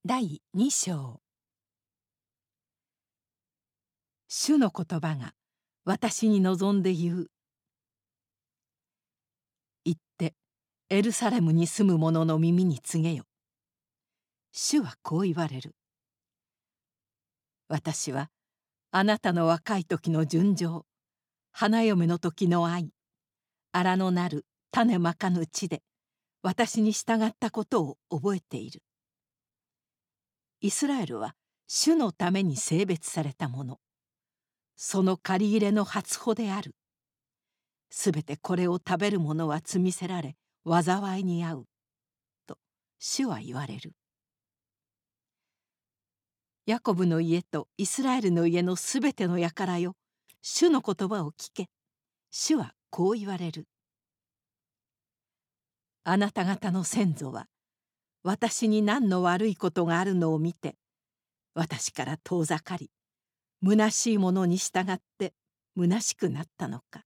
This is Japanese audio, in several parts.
第2章。主の言葉が私に望んで言う。言ってエルサレムに住む者の耳に告げよ。主はこう言われる。私はあなたの若い時の純情、花嫁の時の愛、荒のなる種まかぬ地で私に従ったことを覚えている。イスラエルは主のために性別されたもの。その借り入れの初穂である。すべてこれを食べる者は罪せられ、災いに遭う。と主は言われる。ヤコブの家とイスラエルの家のすべての輩よ、主の言葉を聞け。主はこう言われる。あなた方の先祖は、私に何の悪いことがあるのを見て、私から遠ざかり、虚しいものに従って虚しくなったのか。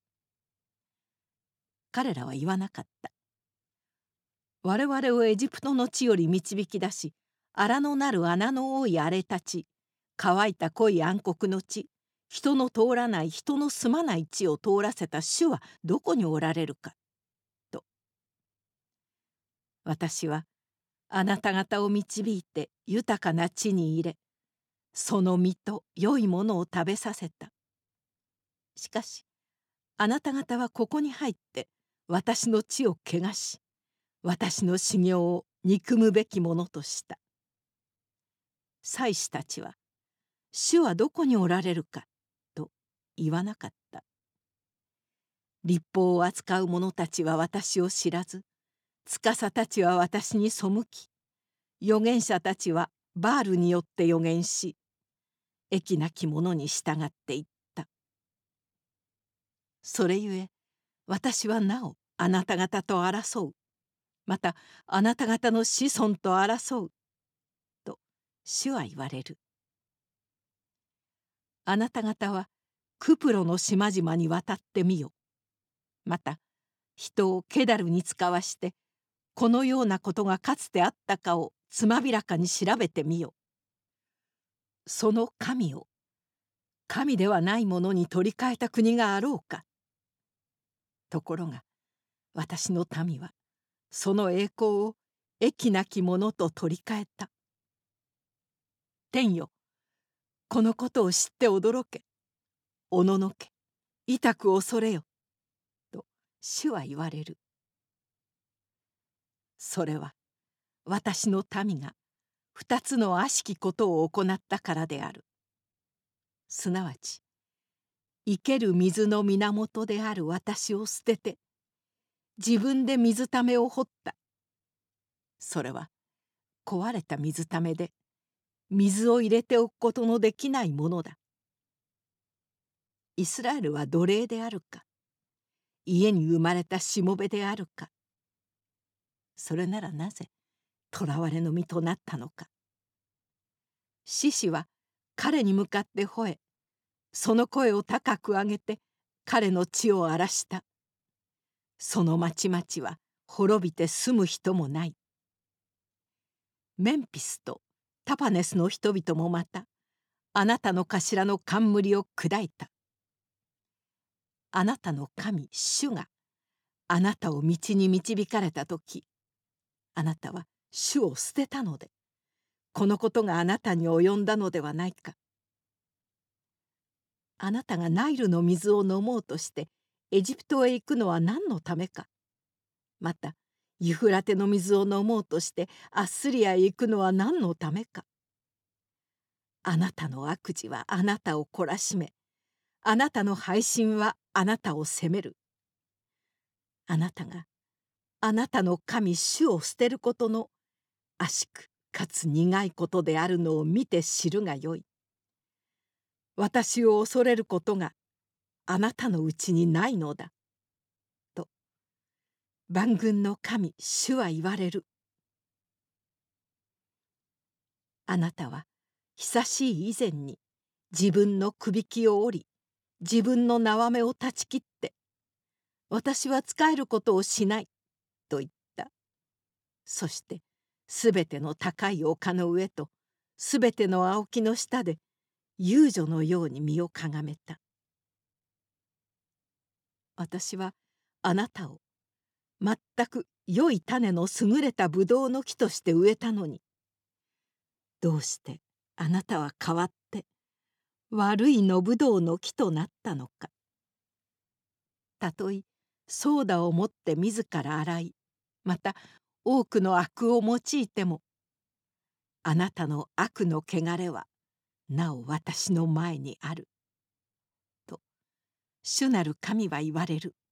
彼らは言わなかった。我々をエジプトの地より導き出し、荒のなる穴の多い荒れた地、乾いた濃い暗黒の地、人の通らない人の住まない地を通らせた主はどこにおられるか。と。私はあなた方を導いて豊かな地に入れ、その実と良いものを食べさせた。しかし、あなた方はここに入って私の地を汚し、私の修行を憎むべきものとした。祭司たちは、主はどこにおられるか、と言わなかった。律法を扱う者たちは私を知らず、司たちは私に背き、預言者たちはバールによって預言し、益なき者に従っていった。それゆえ、私はなおあなた方と争う。またあなた方の子孫と争う。と主は言われる。あなた方はクプロの島々に渡ってみよ。また人をケダルに使わしてこのようなことがかつてあったかをつまびらかに調べてみよ。その神を神ではないものに取り替えた国があろうか。ところが私の民はその栄光を益なきものと取り替えた。天よ、このことを知って驚け。おののけ、痛く恐れよ。と主は言われる。それは私の民が二つの悪しきことを行ったからである。すなわち、生ける水の源である私を捨てて、自分で水ためを掘った。それは壊れた水ためで、水を入れておくことのできないものだ。イスラエルは奴隷であるか、家に生まれたしもべであるか。それならなぜ囚われの身となったのか。獅子は彼に向かって吠え、その声を高く上げて彼の地を荒らした。その町々は滅びて住む人もない。メンピスとタパネスの人々もまたあなたの頭の冠を砕いた。あなたの神主があなたを道に導かれたとき、あなたは主を捨てたので、このことがあなたに及んだのではないか。あなたがナイルの水を飲もうとしてエジプトへ行くのは何のためか。またユフラテの水を飲もうとしてアッスリアへ行くのは何のためか。あなたの悪事はあなたを懲らしめ、あなたの背信はあなたを責める。あなたがあなたの神主を捨てることの悪しくかつ苦いことであるのを見て知るがよい。私を恐れることがあなたのうちにないのだ。と万軍の神主は言われる。あなたは久しい以前に自分のくびきを折り、自分の縄目を断ち切って、私は仕えることをしないと言った。そしてすべての高い丘の上とすべての青木の下で遊女のように身をかがめた。私はあなたを全く良い種の優れたブドウの木として植えたのに、どうしてあなたは変わって悪い野ぶどうの木となったのか。たとえソーダを持って自ら洗い、また多くの悪を用いても、あなたの悪の汚れはなお私の前にある。と主なる神は言われる。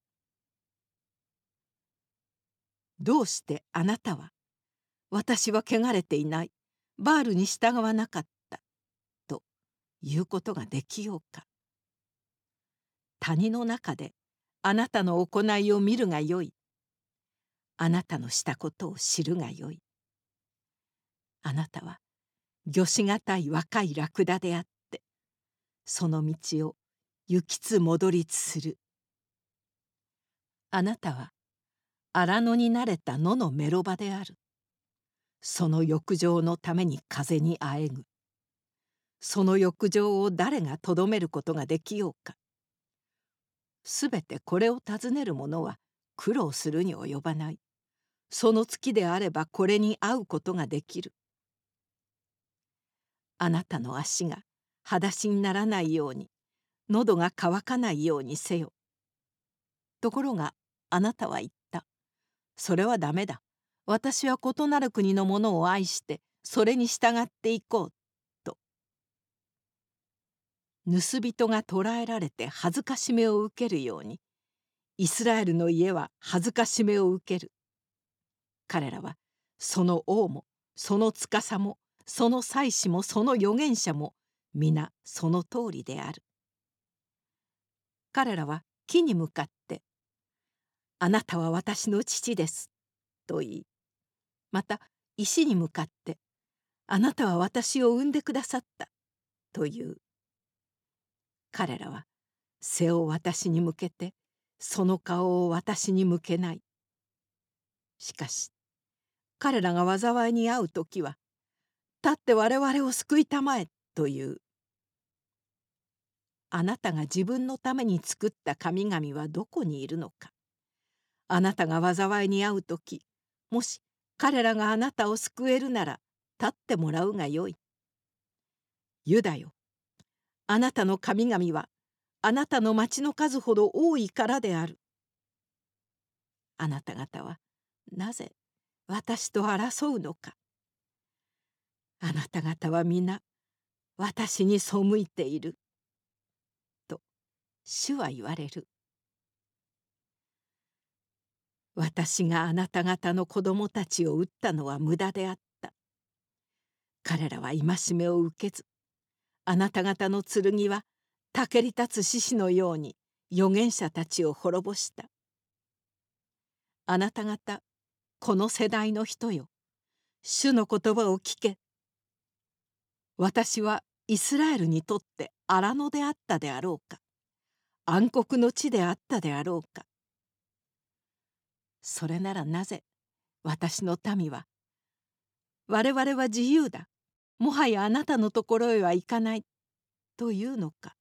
どうしてあなたは、私は汚れていない、バールに従わなかった、ということができようか。谷の中であなたの行いを見るがよい。あなたのしたことを知るがよい。あなたは御しがたい若いラクダであって、その道を行きつ戻りつする。あなたは荒野に慣れた野のメロバである。その浴場のために風にあえぐ。その浴場を誰がとどめることができようか。すべてこれを尋ねる者は苦労するに及ばない。その月であればこれに会うことができる。あなたの足が裸足にならないように、喉が渇かないようにせよ。ところがあなたは言った。それはダメだ。私は異なる国のものを愛してそれに従っていこう。と。盗人が捕らえられて恥ずかしめを受けるように、イスラエルの家は恥ずかしめを受ける。彼らはその王もその司もその祭司もその預言者も皆その通りである。彼らは木に向かって「あなたは私の父です」と言い、また石に向かって「あなたは私を産んでくださった」と言う。彼らは背を私に向けてその顔を私に向けない。しかし彼らが災いに遭う時は「立って我々を救いたまえ」と言う。あなたが自分のために作った神々はどこにいるのか。あなたが災いに遭う時、もし彼らがあなたを救えるなら立ってもらうがよい。ユダよ、あなたの神々はあなたの町の数ほど多いからである。あなた方はなぜ私と争うのか。あなた方は皆私に背いている。と主は言われる。私があなた方の子供たちを撃ったのは無駄であった。彼らは戒めを受けず、あなた方の剣はたけり立つ獅子のように預言者たちを滅ぼした。あなた方、この世代の人よ、主の言葉を聞け。私はイスラエルにとって荒野であったであろうか。暗黒の地であったであろうか。それならなぜ私の民は我々は自由だ、もはやあなたのところへは行かないというのか。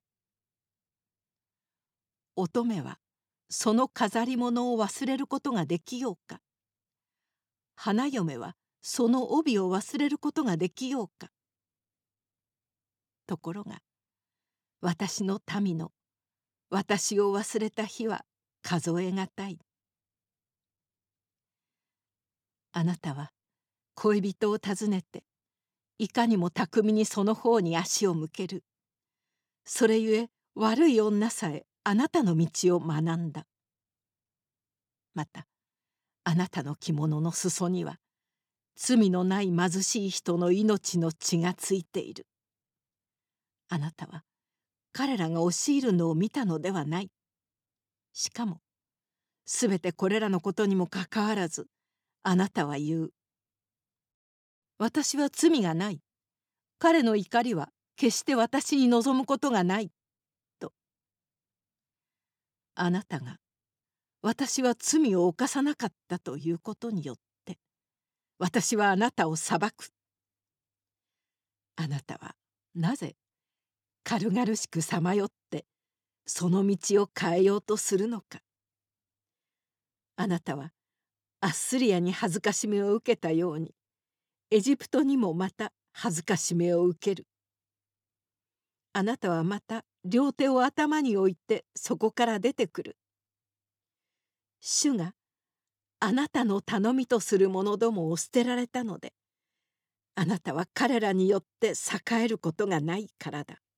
乙女はその飾り物を忘れることができようか。花嫁はその帯を忘れることができようか。ところが私の民の私を忘れた日は数えがたい。あなたは恋人を訪ねていかにも巧みにその方に足を向ける。それゆえ悪い女さえあなたの道を学んだ。またあなたの着物の裾には罪のない貧しい人の命の血がついている。あなたは彼らが押し入るのを見たのではない。しかもすべてこれらのことにもかかわらずあなたは言う。私は罪がない。彼の怒りは決して私に望むことがない。と。あなたが私は罪を犯さなかったということによって私はあなたを裁く。あなたはなぜ軽々しくさまよってその道を変えようとするのか。あなたはアッスリアに恥ずかしめを受けたようにエジプトにもまた恥ずかしめを受ける。あなたはまた両手を頭に置いてそこから出てくる。主があなたの頼みとする者どもを捨てられたので、あなたは彼らによって栄えることがないからだ。